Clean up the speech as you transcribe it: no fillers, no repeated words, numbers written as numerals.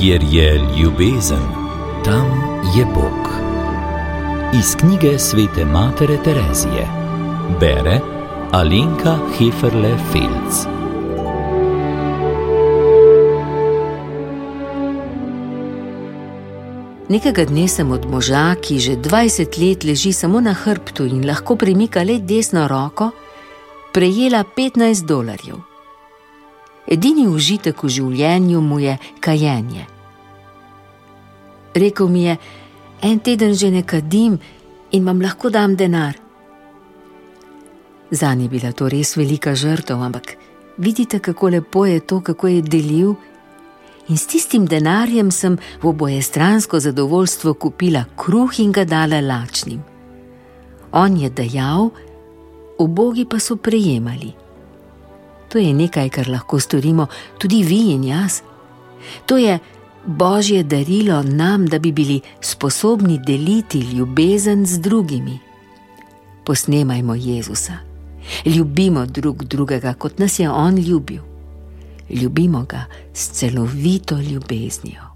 Kjer je ljubezen, tam je Bog. Iz knjige svete matere Terezije. Bere Alenka Heferle-Felc. Nekega dne sem od moža, ki že 20 let leži samo na hrbtu in lahko premika le desno roko, prejela $15. Edini užitek v življenju mu je kajenje. Rekel mi je: en teden že ne kadim in vam lahko dam denar. Zanj je bila to res velika žrtev, ampak vidite, kako lepo je to, kako je delil. In s tistim denarjem sem v obojestransko zadovoljstvo kupila kruh in ga dala lačnim. On je dajal, ubogi pa so prejemali. To je nekaj, kar lahko storimo tudi vi in jaz. To je Božje darilo nam, da bi bili sposobni deliti ljubezen z drugimi. Posnemajmo Jezusa. Ljubimo drug drugega, kot nas je on ljubil. Ljubimo ga s celovito ljubeznijo.